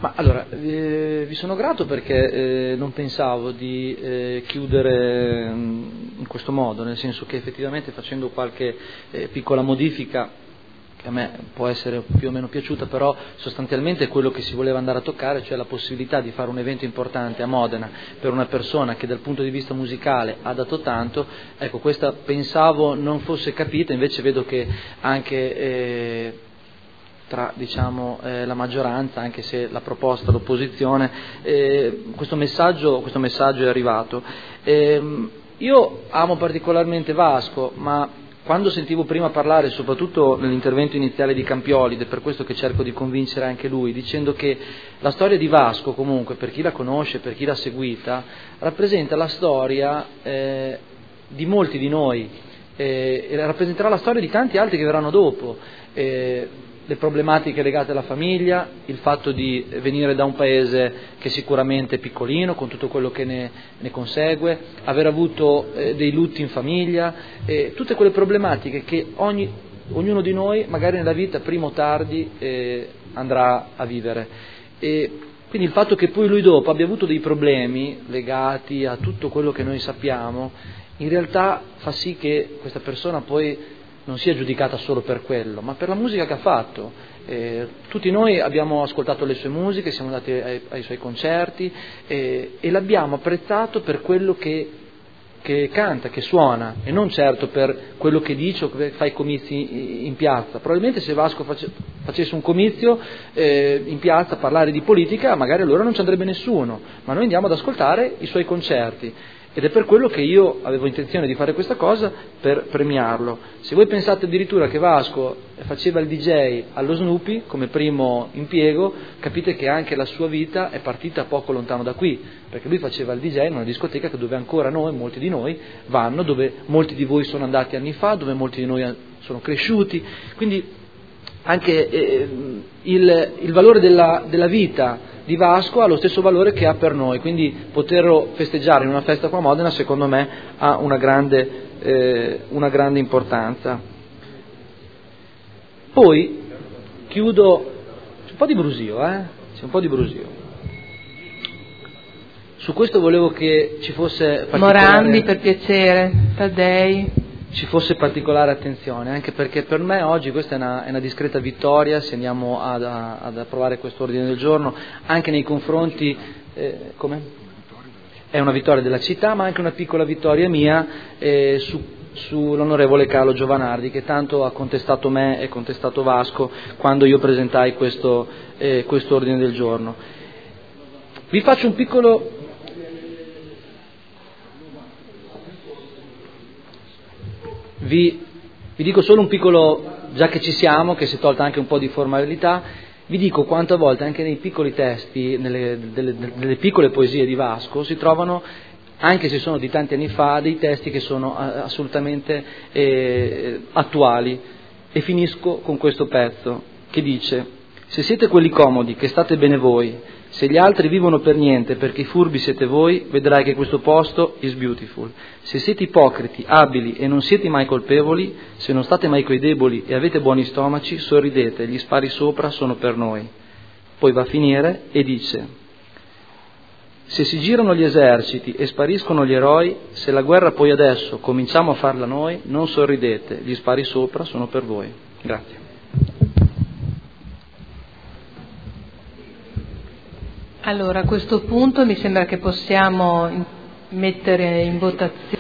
Ma allora, vi sono grato perché non pensavo di chiudere in questo modo, nel senso che effettivamente facendo qualche piccola modifica, che a me può essere più o meno piaciuta, però sostanzialmente è quello che si voleva andare a toccare, cioè la possibilità di fare un evento importante a Modena per una persona che dal punto di vista musicale ha dato tanto. Ecco, questa pensavo non fosse capita, invece vedo che anche tra la maggioranza, anche se la proposta, l'opposizione, questo messaggio è arrivato. Io amo particolarmente Vasco, ma quando sentivo prima parlare, soprattutto nell'intervento iniziale di Campioli, ed è per questo che cerco di convincere anche lui, dicendo che la storia di Vasco, comunque, per chi la conosce, per chi l'ha seguita, rappresenta la storia di molti di noi, e rappresenterà la storia di tanti altri che verranno dopo. Le problematiche legate alla famiglia, il fatto di venire da un paese che sicuramente è piccolino, con tutto quello che ne consegue, aver avuto dei lutti in famiglia, tutte quelle problematiche che ognuno di noi magari nella vita prima o tardi andrà a vivere. E quindi il fatto che poi lui dopo abbia avuto dei problemi legati a tutto quello che noi sappiamo, in realtà fa sì che questa persona poi non sia giudicata solo per quello, ma per la musica che ha fatto. Tutti noi abbiamo ascoltato le sue musiche, siamo andati ai suoi concerti e l'abbiamo apprezzato per quello che canta, che suona, e non certo per quello che dice o che fa i comizi in piazza. Probabilmente se Vasco facesse un comizio in piazza a parlare di politica, magari allora non ci andrebbe nessuno, ma noi andiamo ad ascoltare i suoi concerti. Ed è per quello che io avevo intenzione di fare questa cosa, per premiarlo. Se voi pensate addirittura che Vasco faceva il DJ allo Snoopy come primo impiego, capite che anche la sua vita è partita poco lontano da qui, perché lui faceva il DJ in una discoteca dove ancora molti di noi vanno, dove molti di voi sono andati anni fa, dove molti di noi sono cresciuti. Quindi anche il valore della vita di Vasco ha lo stesso valore che ha per noi, quindi poterlo festeggiare in una festa qua a Modena secondo me ha una grande importanza. Poi chiudo, c'è un po' di brusio, c'è un po' di brusio. Su questo volevo che ci fosse Morandi, per piacere, Taddei. Ci fosse particolare attenzione, anche perché per me oggi questa è una discreta vittoria se andiamo ad approvare questo ordine del giorno, anche nei confronti come? È una vittoria della città, ma anche una piccola vittoria mia sull'onorevole Carlo Giovanardi, che tanto ha contestato me e contestato Vasco quando io presentai questo ordine del giorno. Vi faccio un piccolo Vi dico solo un piccolo, già che ci siamo, che si è tolta anche un po' di formalità, vi dico quante volte anche nei piccoli testi, nelle piccole poesie di Vasco, si trovano, anche se sono di tanti anni fa, dei testi che sono assolutamente attuali. E finisco con questo pezzo che dice: se siete quelli comodi, che state bene voi, se gli altri vivono per niente perché i furbi siete voi, vedrai che questo posto is beautiful. Se siete ipocriti, abili e non siete mai colpevoli, se non state mai coi deboli e avete buoni stomaci, sorridete, gli spari sopra sono per noi. Poi va a finire e dice: se si girano gli eserciti e spariscono gli eroi, se la guerra poi adesso cominciamo a farla noi, non sorridete, gli spari sopra sono per voi. Grazie. Allora, a questo punto mi sembra che possiamo mettere in votazione